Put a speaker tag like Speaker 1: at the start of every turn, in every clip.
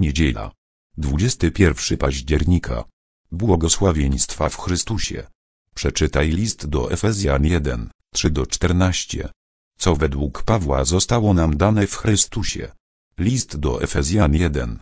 Speaker 1: Niedziela. 21 października. Błogosławieństwa w Chrystusie. Przeczytaj list do Efezjan 1, 3-14. Co według Pawła zostało nam dane w Chrystusie. List do Efezjan 1,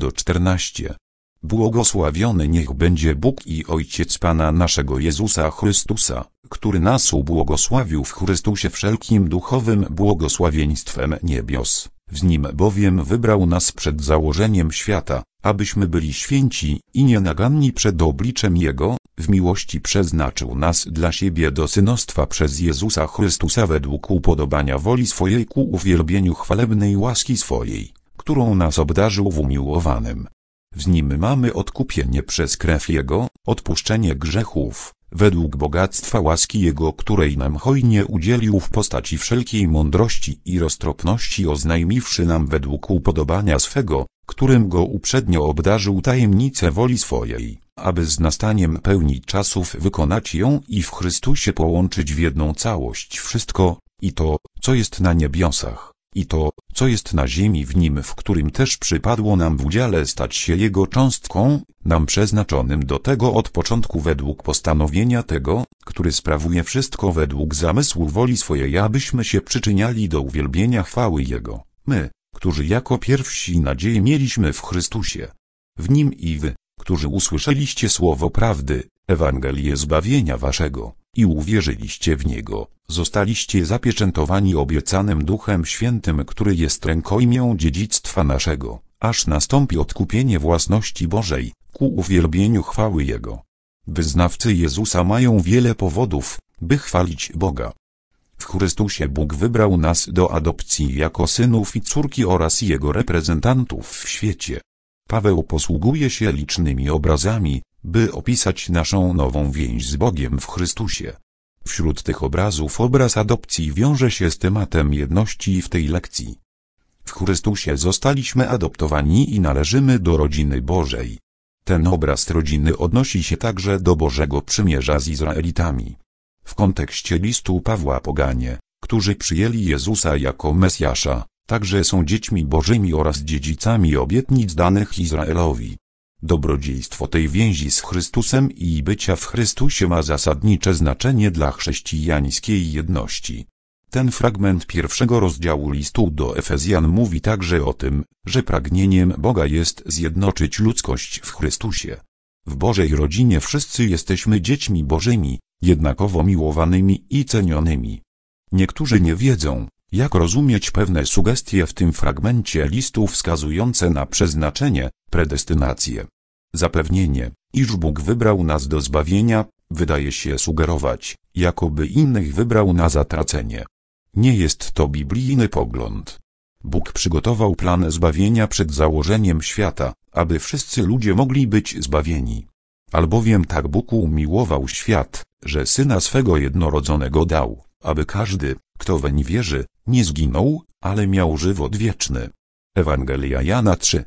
Speaker 1: 3-14. Błogosławiony niech będzie Bóg i Ojciec Pana naszego Jezusa Chrystusa, który nas ubłogosławił w Chrystusie wszelkim duchowym błogosławieństwem niebios. W Nim bowiem wybrał nas przed założeniem świata, abyśmy byli święci i nienaganni przed obliczem Jego. W miłości przeznaczył nas dla siebie do synostwa przez Jezusa Chrystusa według upodobania woli swojej ku uwielbieniu chwalebnej łaski swojej, którą nas obdarzył w umiłowanym. W Nim mamy odkupienie przez krew Jego, odpuszczenie grzechów, według bogactwa łaski Jego, której nam hojnie udzielił w postaci wszelkiej mądrości i roztropności, oznajmiwszy nam według upodobania swego, którym Go uprzednio obdarzył tajemnicę woli swojej, aby z nastaniem pełni czasów wykonać ją i w Chrystusie połączyć w jedną całość wszystko, i to, co jest na niebiosach, i to, co jest na ziemi, w Nim, w którym też przypadło nam w udziale stać się Jego cząstką, nam przeznaczonym do tego od początku według postanowienia tego, który sprawuje wszystko według zamysłu woli swojej, abyśmy się przyczyniali do uwielbienia chwały Jego. My, którzy jako pierwsi nadzieję mieliśmy w Chrystusie. W Nim i wy, którzy usłyszeliście słowo prawdy, Ewangelię zbawienia waszego, i uwierzyliście w Niego, zostaliście zapieczętowani obiecanym Duchem Świętym, który jest rękojmią dziedzictwa naszego, aż nastąpi odkupienie własności Bożej, ku uwielbieniu chwały Jego. Wyznawcy Jezusa mają wiele powodów, by chwalić Boga. W Chrystusie Bóg wybrał nas do adopcji jako synów i córki oraz Jego reprezentantów w świecie. Paweł posługuje się licznymi obrazami, by opisać naszą nową więź z Bogiem w Chrystusie. Wśród tych obrazów obraz adopcji wiąże się z tematem jedności w tej lekcji. W Chrystusie zostaliśmy adoptowani i należymy do rodziny Bożej. Ten obraz rodziny odnosi się także do Bożego Przymierza z Izraelitami. W kontekście listu Pawła poganie, którzy przyjęli Jezusa jako Mesjasza, także są dziećmi Bożymi oraz dziedzicami obietnic danych Izraelowi. Dobrodziejstwo tej więzi z Chrystusem i bycia w Chrystusie ma zasadnicze znaczenie dla chrześcijańskiej jedności. Ten fragment pierwszego rozdziału listu do Efezjan mówi także o tym, że pragnieniem Boga jest zjednoczyć ludzkość w Chrystusie. W Bożej rodzinie wszyscy jesteśmy dziećmi Bożymi, jednakowo miłowanymi i cenionymi. Niektórzy nie wiedzą, jak rozumieć pewne sugestie w tym fragmencie listu wskazujące na przeznaczenie, predestynację. Zapewnienie, iż Bóg wybrał nas do zbawienia, wydaje się sugerować, jakoby innych wybrał na zatracenie. Nie jest to biblijny pogląd. Bóg przygotował plan zbawienia przed założeniem świata, aby wszyscy ludzie mogli być zbawieni. Albowiem tak Bóg umiłował świat, że Syna swego jednorodzonego dał, aby każdy, kto weń wierzy, nie zginął, ale miał żywot wieczny. Ewangelia Jana 3,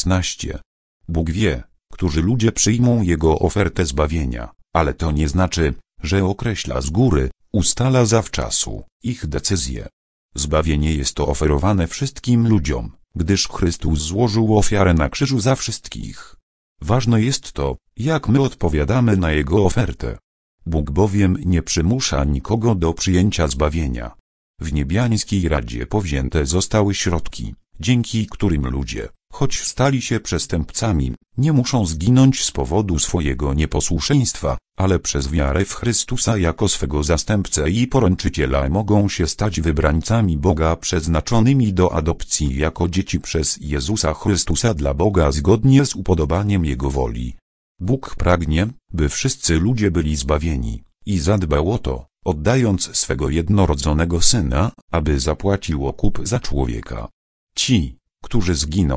Speaker 1: 16. Bóg wie, którzy ludzie przyjmą Jego ofertę zbawienia, ale to nie znaczy, że określa z góry, ustala zawczasu ich decyzje. Zbawienie jest to oferowane wszystkim ludziom, gdyż Chrystus złożył ofiarę na krzyżu za wszystkich. Ważne jest to, jak my odpowiadamy na Jego ofertę. Bóg bowiem nie przymusza nikogo do przyjęcia zbawienia. W niebiańskiej Radzie powzięte zostały środki, dzięki którym ludzie, choć stali się przestępcami, nie muszą zginąć z powodu swojego nieposłuszeństwa, ale przez wiarę w Chrystusa jako swego zastępcę i poręczyciela mogą się stać wybrańcami Boga przeznaczonymi do adopcji jako dzieci przez Jezusa Chrystusa dla Boga zgodnie z upodobaniem Jego woli. Bóg pragnie, by wszyscy ludzie byli zbawieni, i zadbał o to, oddając swego jednorodzonego Syna, aby zapłacił okup za człowieka. Ci, którzy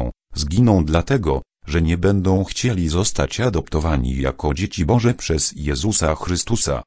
Speaker 1: zginą dlatego, że nie będą chcieli zostać adoptowani jako dzieci Boże przez Jezusa Chrystusa,